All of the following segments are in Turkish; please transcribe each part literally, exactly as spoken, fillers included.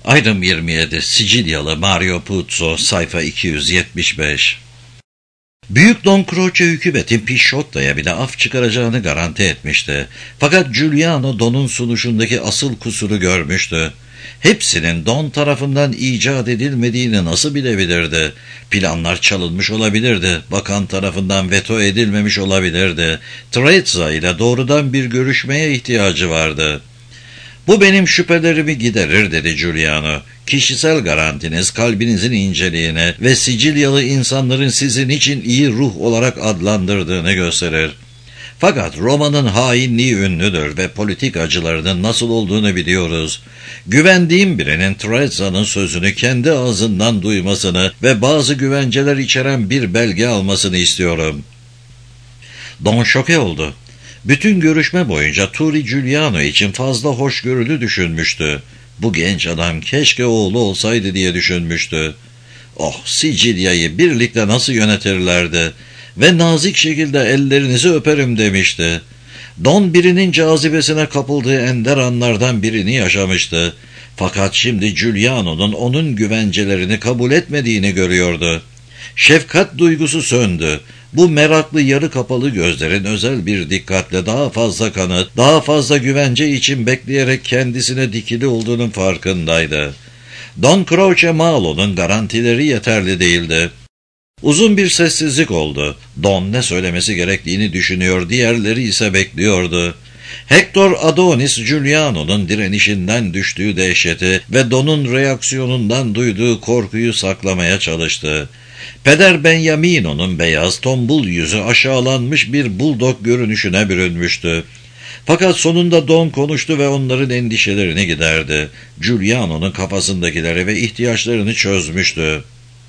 Ayrım yirmi yedi. Sicilyalı Mario Puzo, sayfa iki yüz yetmiş beş. Büyük Don Croce hükümetin Pisciotta'ya bile af çıkaracağını garanti etmişti. Fakat Giuliano Don'un sunuşundaki asıl kusuru görmüştü. Hepsinin Don tarafından icat edilmediğini nasıl bilebilirdi? Planlar çalınmış olabilirdi. Bakan tarafından veto edilmemiş olabilirdi. Trezza ile doğrudan bir görüşmeye ihtiyacı vardı. Bu benim şüphelerimi giderir, dedi Giuliano. Kişisel garantiniz kalbinizin inceliğine ve Sicilyalı insanların sizin için iyi ruh olarak adlandırdığını gösterir. Fakat Roma'nın hainliği ünlüdür ve politikacılarının nasıl olduğunu biliyoruz. Güvendiğim birinin Trezza'nın sözünü kendi ağzından duymasını ve bazı güvenceler içeren bir belge almasını istiyorum. Don şoke oldu. Bütün görüşme boyunca Turi Giuliano için fazla hoşgörülü düşünmüştü. Bu genç adam keşke oğlu olsaydı diye düşünmüştü. Oh, Sicilya'yı birlikte nasıl yönetirlerdi ve nazik şekilde ellerinizi öperim demişti. Don birinin cazibesine kapıldığı ender anlardan birini yaşamıştı. Fakat şimdi Giuliano'nun onun güvencelerini kabul etmediğini görüyordu. Şefkat duygusu söndü. Bu meraklı yarı kapalı gözlerin özel bir dikkatle daha fazla kanıt, daha fazla güvence için bekleyerek kendisine dikili olduğunun farkındaydı. Don Croce Malo'nun garantileri yeterli değildi. Uzun bir sessizlik oldu. Don ne söylemesi gerektiğini düşünüyor, diğerleri ise bekliyordu. Hector Adonis, Giuliano'nun direnişinden düştüğü dehşeti ve Don'un reaksiyonundan duyduğu korkuyu saklamaya çalıştı. Peder Beniamino'nun beyaz, tombul yüzü aşağılanmış bir buldog görünüşüne bürünmüştü. Fakat sonunda Don konuştu ve onların endişelerini giderdi. Giuliano'nun kafasındakileri ve ihtiyaçlarını çözmüştü.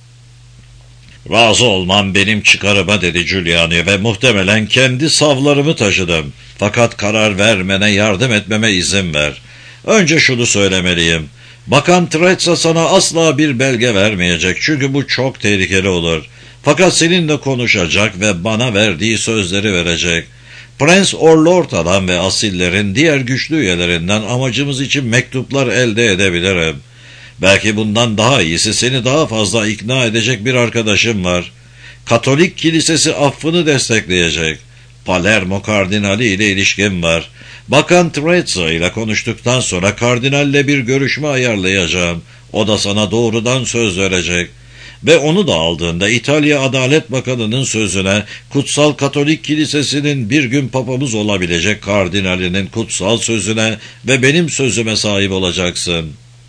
"Razı olmam benim çıkarıma," dedi Giuliano, "ve muhtemelen kendi savlarımı taşıdım. Fakat karar vermene yardım etmeme izin ver. Önce şunu söylemeliyim. Bakan Trezza sana asla bir belge vermeyecek, çünkü bu çok tehlikeli olur. Fakat seninle konuşacak ve bana verdiği sözleri verecek. Prens Orlorta'dan ve asillerin diğer güçlü üyelerinden amacımız için mektuplar elde edebilirim. Belki bundan daha iyisi, seni daha fazla ikna edecek bir arkadaşım var. Katolik kilisesi affını destekleyecek. Palermo kardinali ile ilişkim var. Bakan Trezza ile konuştuktan sonra kardinalle bir görüşme ayarlayacağım. O da sana doğrudan söz verecek. Ve onu da aldığında İtalya Adalet Bakanı'nın sözüne, Kutsal Katolik Kilisesi'nin bir gün papamız olabilecek kardinalinin kutsal sözüne ve benim sözüme sahip olacaksın.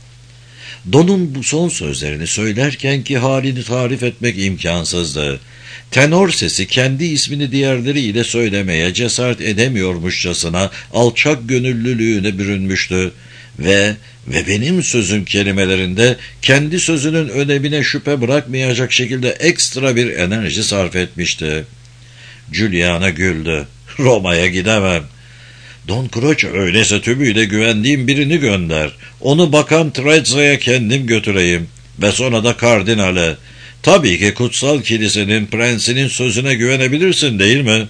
Don'un bu son sözlerini söylerken ki halini tarif etmek imkansızdı. Tenor sesi kendi ismini diğerleriyle söylemeye cesaret edemiyormuşçasına alçak gönüllülüğüne bürünmüştü ve ve benim sözüm kelimelerinde kendi sözünün önemine şüphe bırakmayacak şekilde ekstra bir enerji sarf etmişti. Giuliano güldü. "Roma'ya gidemem." "Don Croce, öyleyse tümüyle güvendiğim birini gönder. Onu Bakan Trezza'ya kendim götüreyim ve sonra da kardinale. Tabii ki kutsal kilisenin prensinin sözüne güvenebilirsin, değil mi?"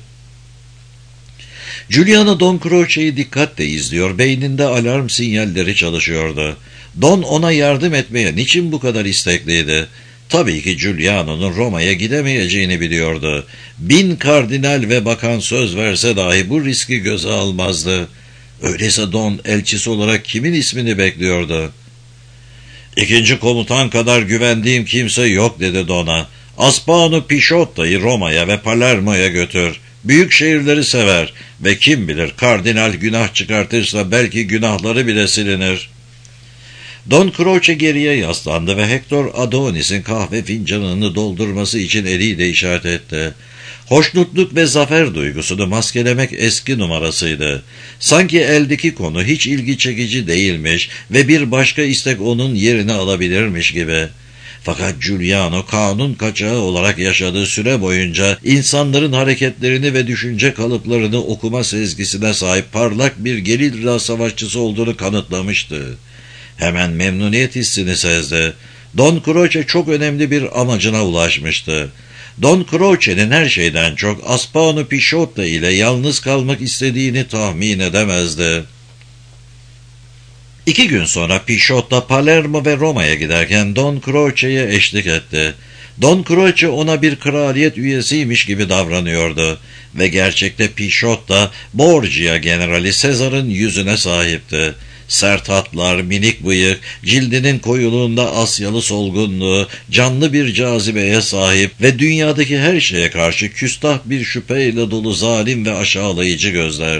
Giuliano Don Croce'yi dikkatle izliyor, beyninde alarm sinyalleri çalışıyordu. Don ona yardım etmeye niçin bu kadar istekliydi? Tabii ki Giuliano'nun Roma'ya gidemeyeceğini biliyordu. Bin kardinal ve bakan söz verse dahi bu riski göze almazdı. Öyleyse Don elçisi olarak kimin ismini bekliyordu? "İkinci komutan kadar güvendiğim kimse yok," dedi Don'a. "Aspano Pisciotta'yı Roma'ya ve Palermo'ya götür. Büyük şehirleri sever ve kim bilir kardinal günah çıkartırsa belki günahları bile silinir." Don Croce geriye yaslandı ve Hector Adonis'in kahve fincanını doldurması için eliyle işaret etti. Hoşnutluk ve zafer duygusunu maskelemek eski numarasıydı. Sanki eldeki konu hiç ilgi çekici değilmiş ve bir başka istek onun yerini alabilirmiş gibi. Fakat Giuliano kanun kaçağı olarak yaşadığı süre boyunca insanların hareketlerini ve düşünce kalıplarını okuma sezgisine sahip parlak bir gerilla savaşçısı olduğunu kanıtlamıştı. Hemen memnuniyet hissini sezdi. Don Croce çok önemli bir amacına ulaşmıştı. Don Croce'nin her şeyden çok Aspano Pisciotta ile yalnız kalmak istediğini tahmin edemezdi. İki gün sonra Pisciotto Palermo ve Roma'ya giderken Don Croce'ye eşlik etti. Don Croce ona bir kraliyet üyesiymiş gibi davranıyordu ve gerçekte Pisciotto Borgia generali Sezar'ın yüzüne sahipti. Sert hatlar, minik bıyık, cildinin koyuluğunda Asyalı solgunluğu, canlı bir cazibeye sahip ve dünyadaki her şeye karşı küstah bir şüpheyle dolu zalim ve aşağılayıcı gözler.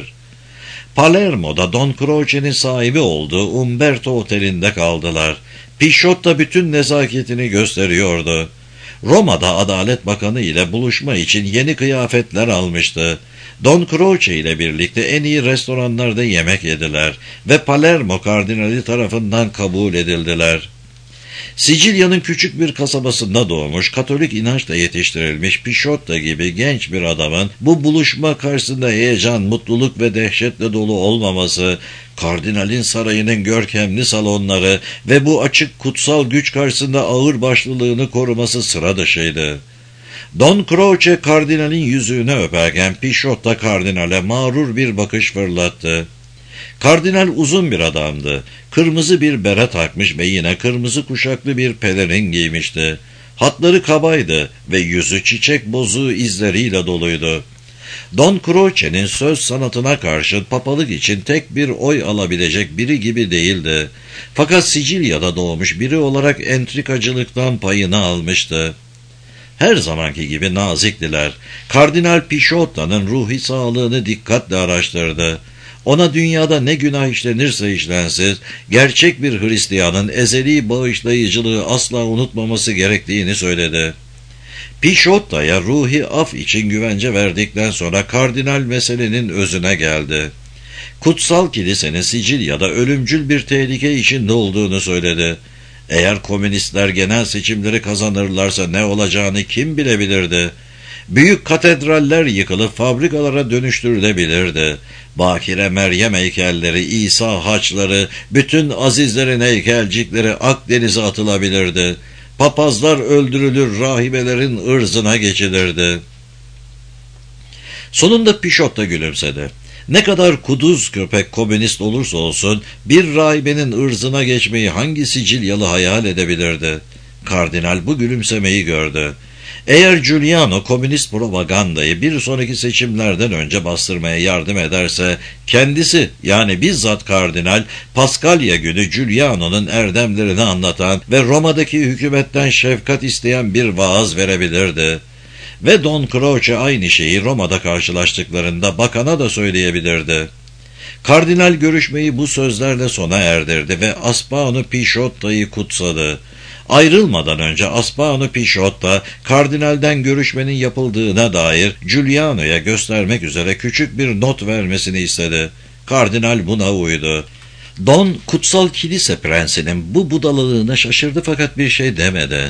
Palermo'da Don Croce'nin sahibi olduğu Umberto Oteli'nde kaldılar. Pisciotto bütün nezaketini gösteriyordu. Roma'da Adalet Bakanı ile buluşma için yeni kıyafetler almıştı. Don Croce ile birlikte en iyi restoranlarda yemek yediler ve Palermo kardinali tarafından kabul edildiler. Sicilya'nın küçük bir kasabasında doğmuş, Katolik inançla yetiştirilmiş Pisciotto gibi genç bir adamın bu buluşma karşısında heyecan, mutluluk ve dehşetle dolu olmaması, kardinalin sarayının görkemli salonları ve bu açık kutsal güç karşısında ağırbaşlılığını koruması sıra dışıydı. Don Croce kardinalin yüzüğünü öperken Pisciotto kardinale mağrur bir bakış fırlattı. Kardinal uzun bir adamdı. Kırmızı bir bere takmış ve yine kırmızı kuşaklı bir pelerin giymişti. Hatları kabaydı ve yüzü çiçek bozuğu izleriyle doluydu. Don Croce'nin söz sanatına karşı papalık için tek bir oy alabilecek biri gibi değildi. Fakat Sicilya'da doğmuş biri olarak entrikacılıktan payını almıştı. Her zamanki gibi naziktiler. Kardinal Pisciotto'nun ruhi sağlığını dikkatle araştırdı. Ona dünyada ne günah işlenirse işlensiz, gerçek bir Hristiyanın ezeli bağışlayıcılığı asla unutmaması gerektiğini söyledi. Pisciotto'ya ruhi af için güvence verdikten sonra kardinal meselenin özüne geldi. Kutsal Kilisenin Sicilya'da ölümcül bir tehlike içinde olduğunu söyledi. Eğer komünistler genel seçimleri kazanırlarsa ne olacağını kim bilebilirdi? Büyük katedraller yıkılıp fabrikalara dönüştürülebilirdi. Bakire Meryem heykelleri, İsa haçları, bütün azizlerin heykelcikleri Akdeniz'e atılabilirdi. Papazlar öldürülür, rahibelerin ırzına geçilirdi. Sonunda Pisciotto gülümsedi. Ne kadar kuduz köpek komünist olursa olsun bir rahibenin ırzına geçmeyi hangi Sicilyalı hayal edebilirdi? Kardinal bu gülümsemeyi gördü. Eğer Giuliano komünist propagandayı bir sonraki seçimlerden önce bastırmaya yardım ederse, kendisi yani bizzat kardinal Paskalya günü Giuliano'nun erdemlerini anlatan ve Roma'daki hükümetten şefkat isteyen bir vaaz verebilirdi. Ve Don Croce aynı şeyi Roma'da karşılaştıklarında bakana da söyleyebilirdi. Kardinal görüşmeyi bu sözlerle sona erdirdi ve Aspano Pisciotto'yu kutsadı. Ayrılmadan önce Aspano Pisciotto, kardinalden görüşmenin yapıldığına dair Giuliano'ya göstermek üzere küçük bir not vermesini istedi. Kardinal buna uydu. Don, kutsal kilise prensinin bu budalılığına şaşırdı fakat bir şey demedi.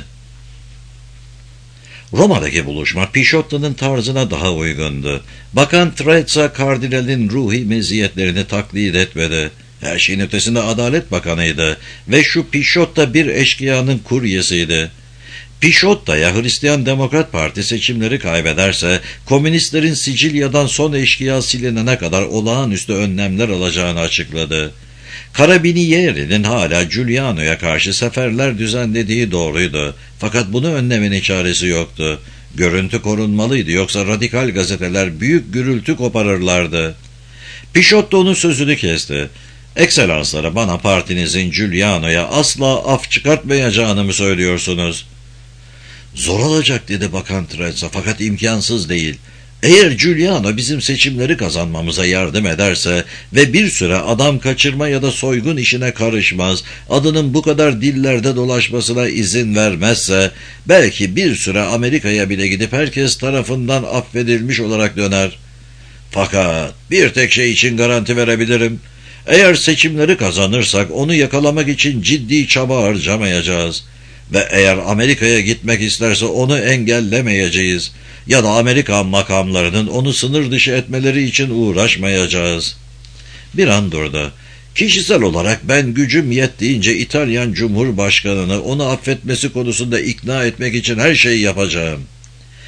Roma'daki buluşma Pisciotto'nun tarzına daha uygundu. Bakan Trezza kardinalin ruhi meziyetlerini taklit etmedi. Her şeyin ötesinde Adalet Bakanıydı ve şu Pisciotto bir eşkıyanın kuryesiydi. Pisciotto'ya Hristiyan Demokrat Parti seçimleri kaybederse, komünistlerin Sicilya'dan son eşkıya silinene kadar olağanüstü önlemler alacağını açıkladı. Carabinieri'nin hala Giuliano'ya karşı seferler düzenlediği doğruydu. Fakat bunu önlemenin çaresi yoktu. Görüntü korunmalıydı, yoksa radikal gazeteler büyük gürültü koparırlardı. Pisciotto onun sözünü kesti. "Ekselansları, bana partinizin Giuliano'ya asla af çıkartmayacağını mı söylüyorsunuz?" "Zor olacak," dedi Bakan Trezza, "fakat imkansız değil. Eğer Giuliano bizim seçimleri kazanmamıza yardım ederse ve bir süre adam kaçırma ya da soygun işine karışmaz, adının bu kadar dillerde dolaşmasına izin vermezse, belki bir süre Amerika'ya bile gidip herkes tarafından affedilmiş olarak döner. Fakat bir tek şey için garanti verebilirim. Eğer seçimleri kazanırsak onu yakalamak için ciddi çaba harcamayacağız. Ve eğer Amerika'ya gitmek isterse onu engellemeyeceğiz. Ya da Amerikan makamlarının onu sınır dışı etmeleri için uğraşmayacağız." Bir an durdu. "Kişisel olarak ben gücüm yettiğince İtalyan Cumhurbaşkanı'nı onu affetmesi konusunda ikna etmek için her şeyi yapacağım."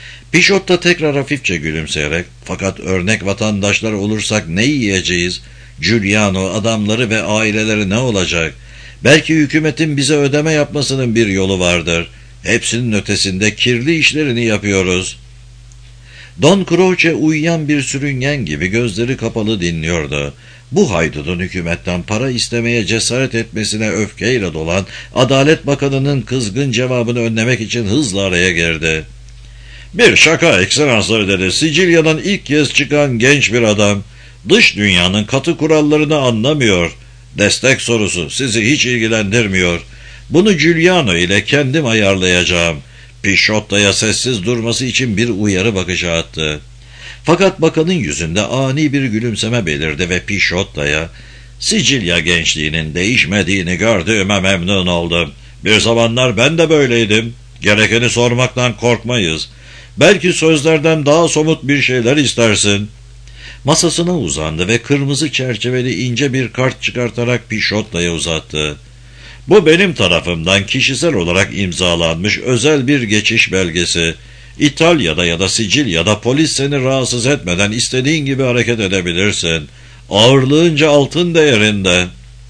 Pisciotto tekrar hafifçe gülümseyerek, "Fakat örnek vatandaşlar olursak ne yiyeceğiz? Giuliano, adamları ve aileleri ne olacak? Belki hükümetin bize ödeme yapmasının bir yolu vardır. Hepsinin ötesinde kirli işlerini yapıyoruz. Don Croce uyuyan bir sürüngen gibi gözleri kapalı dinliyordu. Bu haydudun hükümetten para istemeye cesaret etmesine öfkeyle dolan Adalet Bakanı'nın kızgın cevabını önlemek için hızla araya girdi. "Bir şaka ekselansları," dedi. "Sicilya'dan ilk kez çıkan genç bir adam. Dış dünyanın katı kurallarını anlamıyor. Destek sorusu sizi hiç ilgilendirmiyor. Bunu Giuliano ile kendim ayarlayacağım." Pisciotta'ya sessiz durması için bir uyarı bakışı attı. Fakat bakanın yüzünde ani bir gülümseme belirdi ve Pisciotta'ya "Sicilya gençliğinin değişmediğini gördüğüme memnun oldum. Bir zamanlar ben de böyleydim. Gerekeni sormaktan korkmayız. Belki sözlerden daha somut bir şeyler istersin." Masasına uzandı ve kırmızı çerçeveli ince bir kart çıkartarak Pisciotta'ya uzattı. "Bu benim tarafımdan kişisel olarak imzalanmış özel bir geçiş belgesi. İtalya'da ya da Sicilya'da polis seni rahatsız etmeden istediğin gibi hareket edebilirsin. Ağırlığınca altın değerinde."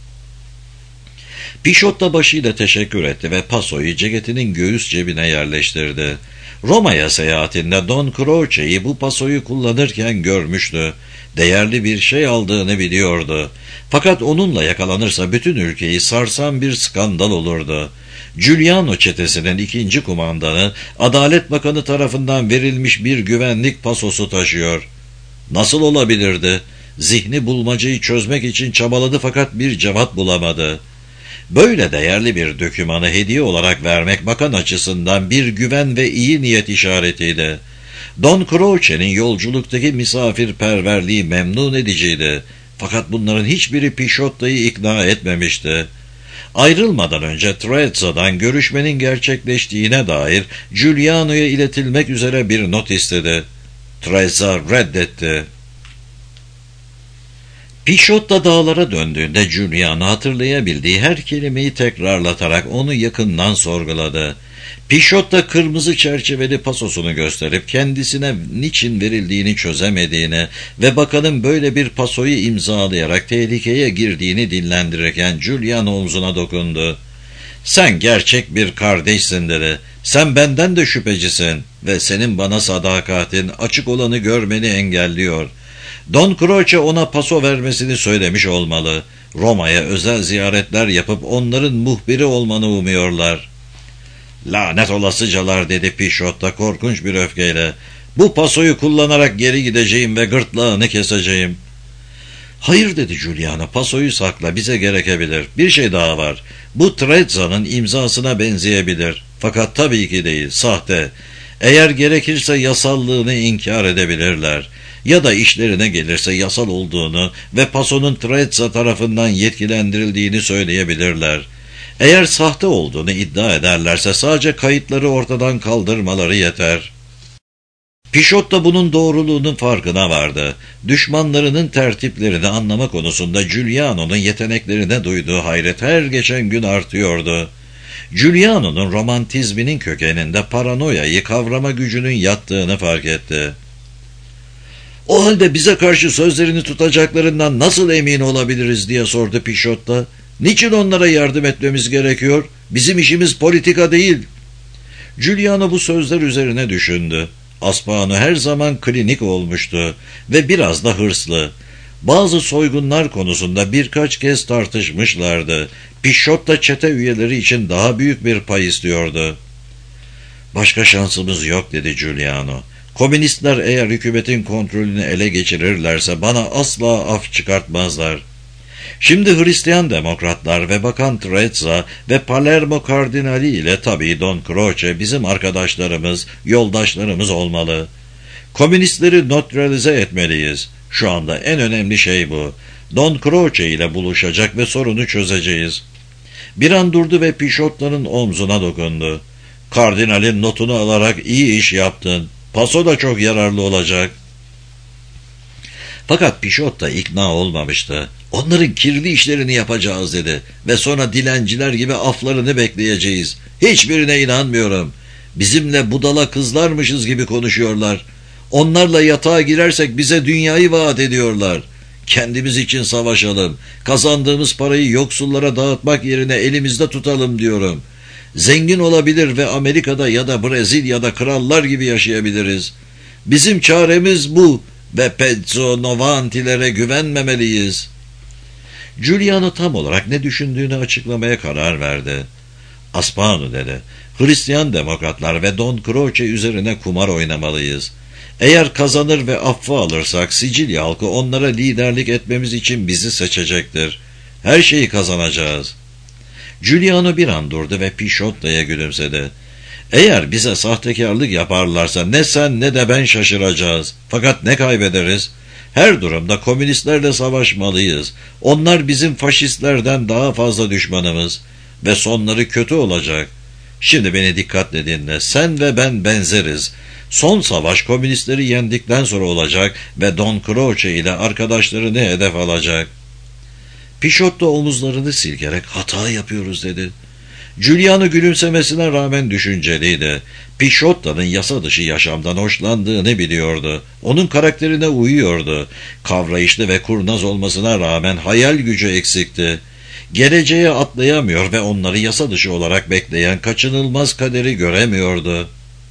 Pisciotta başıyla teşekkür etti ve pasoyu ceketinin göğüs cebine yerleştirdi. Roma'ya seyahatinde Don Croce'yi bu pasoyu kullanırken görmüştü. Değerli bir şey aldığını biliyordu. Fakat onunla yakalanırsa bütün ülkeyi sarsan bir skandal olurdu. Giuliano çetesinin ikinci kumandanı, Adalet Bakanı tarafından verilmiş bir güvenlik pasosu taşıyor. Nasıl olabilirdi? Zihni bulmacayı çözmek için çabaladı fakat bir cevap bulamadı. Böyle değerli bir dokümanı hediye olarak vermek bakan açısından bir güven ve iyi niyet işaretiydi. Don Croce'nin yolculuktaki misafirperverliği memnun ediciydi. Fakat bunların hiçbiri Pisciotta'yı ikna etmemişti. Ayrılmadan önce Trezza'dan görüşmenin gerçekleştiğine dair Giuliano'ya iletilmek üzere bir not istedi. Trezza reddetti. Pisciotta dağlara döndüğünde Giuliano hatırlayabildiği her kelimeyi tekrarlatarak onu yakından sorguladı. Pisciotta kırmızı çerçeveli pasosunu gösterip kendisine niçin verildiğini çözemediğini ve bakanın böyle bir pasoyu imzalayarak tehlikeye girdiğini dinlendirirken Giuliano omzuna dokundu. "Sen gerçek bir kardeşsin," dedi. "Sen benden de şüphecisin ve senin bana sadakatin açık olanı görmeni engelliyor." Don Croce ona paso vermesini söylemiş olmalı. Roma'ya özel ziyaretler yapıp onların muhbiri olmanı umuyorlar. "Lanet olasıcalar," dedi Pisciotta korkunç bir öfkeyle. "Bu pasoyu kullanarak geri gideceğim ve gırtlağını keseceğim." "Hayır," dedi Giuliano, "pasoyu sakla, bize gerekebilir. Bir şey daha var. Bu Trezza'nın imzasına benzeyebilir. Fakat tabii ki değil, sahte. Eğer gerekirse yasallığını inkar edebilirler. Ya da işlerine gelirse yasal olduğunu ve pasonun Trezza tarafından yetkilendirildiğini söyleyebilirler. Eğer sahte olduğunu iddia ederlerse sadece kayıtları ortadan kaldırmaları yeter." Pisciotta bunun doğruluğunun farkına vardı. Düşmanlarının tertiplerini anlama konusunda Giuliano'nun yeteneklerine duyduğu hayret her geçen gün artıyordu. Giuliano'nun romantizminin kökeninde paranoyayı kavrama gücünün yattığını fark etti. "O halde bize karşı sözlerini tutacaklarından nasıl emin olabiliriz?" diye sordu Pisciotta. "Niçin onlara yardım etmemiz gerekiyor? Bizim işimiz politika değil." Giuliano bu sözler üzerine düşündü. Aspano her zaman klinik olmuştu ve biraz da hırslı. Bazı soygunlar konusunda birkaç kez tartışmışlardı. Pisciotta çete üyeleri için daha büyük bir pay istiyordu. "Başka şansımız yok," dedi Giuliano. "Komünistler eğer hükümetin kontrolünü ele geçirirlerse bana asla af çıkartmazlar. Şimdi Hristiyan demokratlar ve Bakan Trezza ve Palermo kardinali ile tabii Don Croce bizim arkadaşlarımız, yoldaşlarımız olmalı. Komünistleri nötralize etmeliyiz. Şu anda en önemli şey bu. Don Croce ile buluşacak ve sorunu çözeceğiz." Bir an durdu ve Pisciotta'nın omzuna dokundu. "Kardinalin notunu alarak iyi iş yaptın. Paso da çok yararlı olacak." Fakat Pisciotta ikna olmamıştı. "Onların kirli işlerini yapacağız," dedi ve sonra dilenciler gibi aflarını bekleyeceğiz. "Hiçbirine inanmıyorum. Bizimle budala kızlarmışız gibi konuşuyorlar. Onlarla yatağa girersek bize dünyayı vaat ediyorlar. Kendimiz için savaşalım. Kazandığımız parayı yoksullara dağıtmak yerine elimizde tutalım diyorum. Zengin olabilir ve Amerika'da ya da Brezilya'da krallar gibi yaşayabiliriz. Bizim çaremiz bu ve Pezzo Novantilere güvenmemeliyiz. Giuliano tam olarak ne düşündüğünü açıklamaya karar verdi. Aspano dedi, Hristiyan demokratlar ve Don Croce üzerine kumar oynamalıyız. Eğer kazanır ve affı alırsak Sicilya halkı onlara liderlik etmemiz için bizi seçecektir. Her şeyi kazanacağız. Giuliano bir an durdu ve Pisciotta'ya gülümsedi. Eğer bize sahtekarlık yaparlarsa ne sen ne de ben şaşıracağız. Fakat ne kaybederiz? Her durumda komünistlerle savaşmalıyız. Onlar bizim faşistlerden daha fazla düşmanımız ve sonları kötü olacak. Şimdi beni dikkatle dinle. Sen ve ben benzeriz. Son savaş komünistleri yendikten sonra olacak ve Don Croce ile arkadaşlarını hedef alacak. Pisciotto omuzlarını silkerek hata yapıyoruz dedi. Giuliano gülümsemesine rağmen düşünceliydi. Pisciotto'nun yasa dışı yaşamdan hoşlandığını biliyordu. Onun karakterine uyuyordu. Kavrayışlı ve kurnaz olmasına rağmen hayal gücü eksikti. Geleceğe atlayamıyor ve onları yasa dışı olarak bekleyen kaçınılmaz kaderi göremiyordu.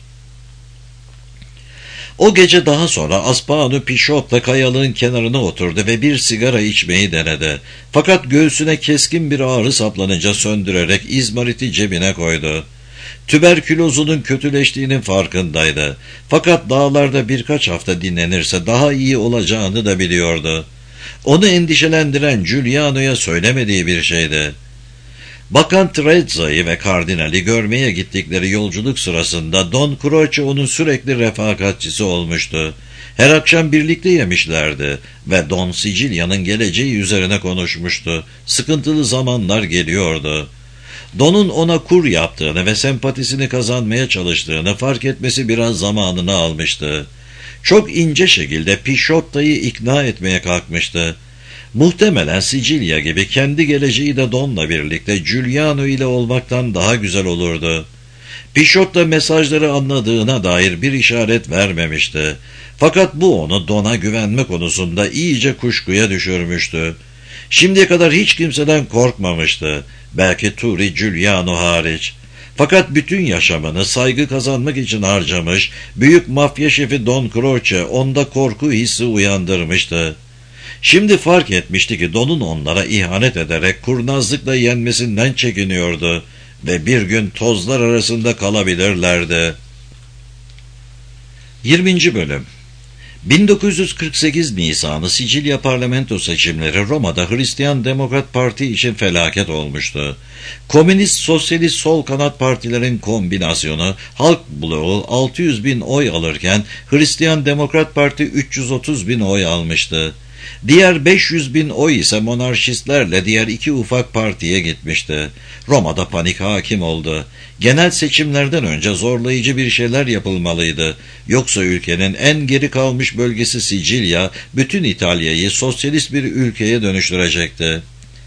O gece daha sonra Aspano Pisciotto kayalığın kenarına oturdu ve bir sigara içmeyi denedi. Fakat göğsüne keskin bir ağrı saplanınca söndürerek izmariti cebine koydu. Tüberkülozunun kötüleştiğinin farkındaydı. Fakat dağlarda birkaç hafta dinlenirse daha iyi olacağını da biliyordu. Onu endişelendiren Giuliano'ya söylemediği bir şeydi. Bakan Trezza'yı ve kardinali görmeye gittikleri yolculuk sırasında Don Croce onun sürekli refakatçisi olmuştu. Her akşam birlikte yemişlerdi ve Don Sicilya'nın geleceği üzerine konuşmuştu. Sıkıntılı zamanlar geliyordu. Don'un ona kur yaptığını ve sempatisini kazanmaya çalıştığını fark etmesi biraz zamanını almıştı. Çok ince şekilde Pisciotto'yu ikna etmeye kalkmıştı. Muhtemelen Sicilya gibi kendi geleceği de Don'la birlikte Giuliano ile olmaktan daha güzel olurdu. Pisciotto mesajları anladığına dair bir işaret vermemişti. Fakat bu onu Don'a güvenme konusunda iyice kuşkuya düşürmüştü. Şimdiye kadar hiç kimseden korkmamıştı. Belki Turi Giuliano hariç. Fakat bütün yaşamını saygı kazanmak için harcamış, büyük mafya şefi Don Croce onda korku hissi uyandırmıştı. Şimdi fark etmişti ki Don'un onlara ihanet ederek kurnazlıkla yenmesinden çekiniyordu ve bir gün tozlar arasında kalabilirlerdi. yirminci Bölüm bin dokuz yüz kırk sekiz Nisanı Sicilya parlamento seçimleri Roma'da Hristiyan Demokrat Parti için felaket olmuştu. Komünist, sosyalist, sol kanat partilerin kombinasyonu Halk Bloğu altı yüz bin oy alırken Hristiyan Demokrat Parti üç yüz otuz bin oy almıştı. Diğer beş yüz bin oy ise monarşistlerle diğer iki ufak partiye gitmişti. Roma'da panik hakim oldu. Genel seçimlerden önce zorlayıcı bir şeyler yapılmalıydı. Yoksa ülkenin en geri kalmış bölgesi Sicilya, bütün İtalya'yı sosyalist bir ülkeye dönüştürecekti.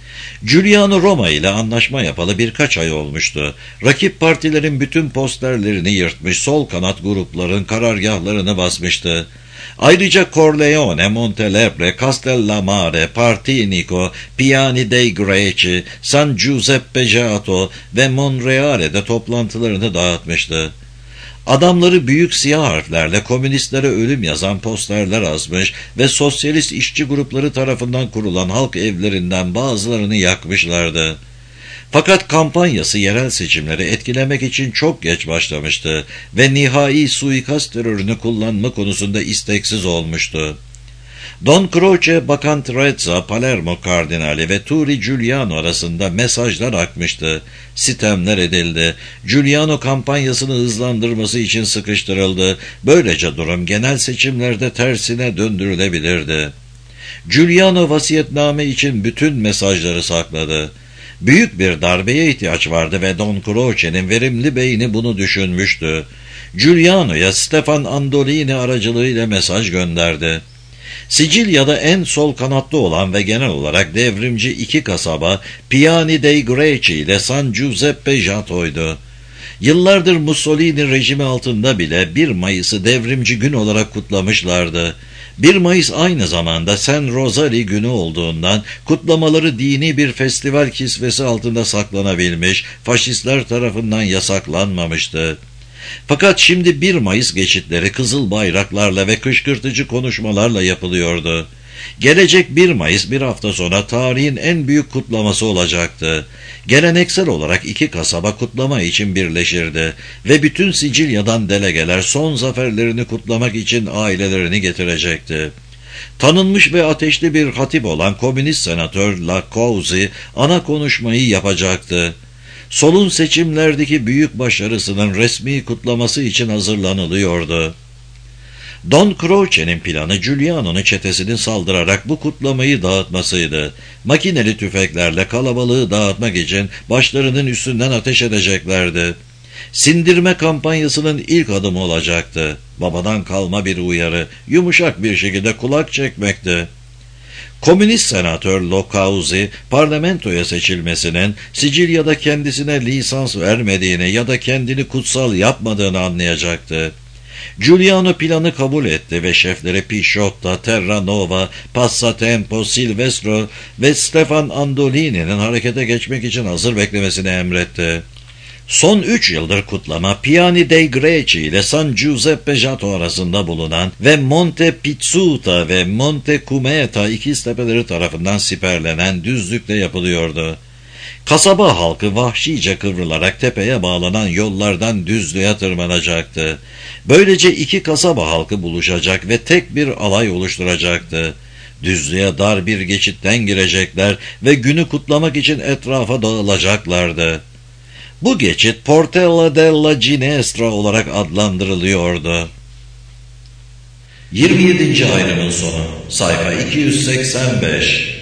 Giuliano Roma ile anlaşma yapalı birkaç ay olmuştu. Rakip partilerin bütün posterlerini yırtmış, sol kanat grupların karargahlarını basmıştı. Ayrıca Corleone, Montelebre, Castellammare, Partinico, Piani dei Greci, San Giuseppe Giato ve Monreale'de toplantılarını dağıtmıştı. Adamları büyük siyah harflerle komünistlere ölüm yazan posterler asmış ve sosyalist işçi grupları tarafından kurulan halk evlerinden bazılarını yakmışlardı. Fakat kampanyası yerel seçimleri etkilemek için çok geç başlamıştı ve nihai suikast terörünü kullanma konusunda isteksiz olmuştu. Don Croce, Bakan Trezza, Palermo Kardinali ve Turi Giuliano arasında mesajlar akmıştı. Sitemler edildi. Giuliano kampanyasını hızlandırması için sıkıştırıldı. Böylece durum genel seçimlerde tersine döndürülebilirdi. Giuliano vasiyetname için bütün mesajları sakladı. Büyük bir darbeye ihtiyaç vardı ve Don Croce'nin verimli beyni bunu düşünmüştü. Giuliano'ya Stefan Andolini aracılığıyla mesaj gönderdi. Sicilya'da en sol kanatlı olan ve genel olarak devrimci iki kasaba Piani dei Greci ile San Giuseppe Giato'ydu. Yıllardır Mussolini rejimi altında bile bir Mayıs'ı devrimci gün olarak kutlamışlardı. bir Mayıs aynı zamanda San Rosari günü olduğundan kutlamaları dini bir festival kisvesi altında saklanabilmiş, faşistler tarafından yasaklanmamıştı. Fakat şimdi bir Mayıs geçitleri kızıl bayraklarla ve kışkırtıcı konuşmalarla yapılıyordu. Gelecek bir Mayıs bir hafta sonra tarihin en büyük kutlaması olacaktı. Geleneksel olarak iki kasaba kutlama için birleşirdi ve bütün Sicilya'dan delegeler son zaferlerini kutlamak için ailelerini getirecekti. Tanınmış ve ateşli bir hatip olan komünist senatör La Causi ana konuşmayı yapacaktı. Solun seçimlerdeki büyük başarısının resmi kutlaması için hazırlanılıyordu. Don Croce'nin planı Giuliano'nun çetesinin saldırarak bu kutlamayı dağıtmasıydı. Makineli tüfeklerle kalabalığı dağıtmak için başlarının üstünden ateş edeceklerdi. Sindirme kampanyasının ilk adımı olacaktı. Babadan kalma bir uyarı, yumuşak bir şekilde kulak çekmekti. Komünist senatör Lo Causi, parlamentoya seçilmesinin Sicilya'da kendisine lisans vermediğini ya da kendini kutsal yapmadığını anlayacaktı. Giuliano planı kabul etti ve şefleri Pisciotta, Terranova, Passatempo, Silvestro ve Stefan Andolini'nin harekete geçmek için hazır beklemesini emretti. Son üç yıldır kutlama Piani dei Greci ile San Giuseppe Jato arasında bulunan ve Monte Pizzuta ve Monte Cumeta ikiztepeleri tarafından siperlenen düzlükte yapılıyordu. Kasaba halkı vahşice kıvrılarak tepeye bağlanan yollardan düzlüğe tırmanacaktı. Böylece iki kasaba halkı buluşacak ve tek bir alay oluşturacaktı. Düzlüğe dar bir geçitten girecekler ve günü kutlamak için etrafa dağılacaklardı. Bu geçit Portella della Ginestra olarak adlandırılıyordu. yirmi yedinci ayrımın sonu, sayfa iki yüz seksen beş.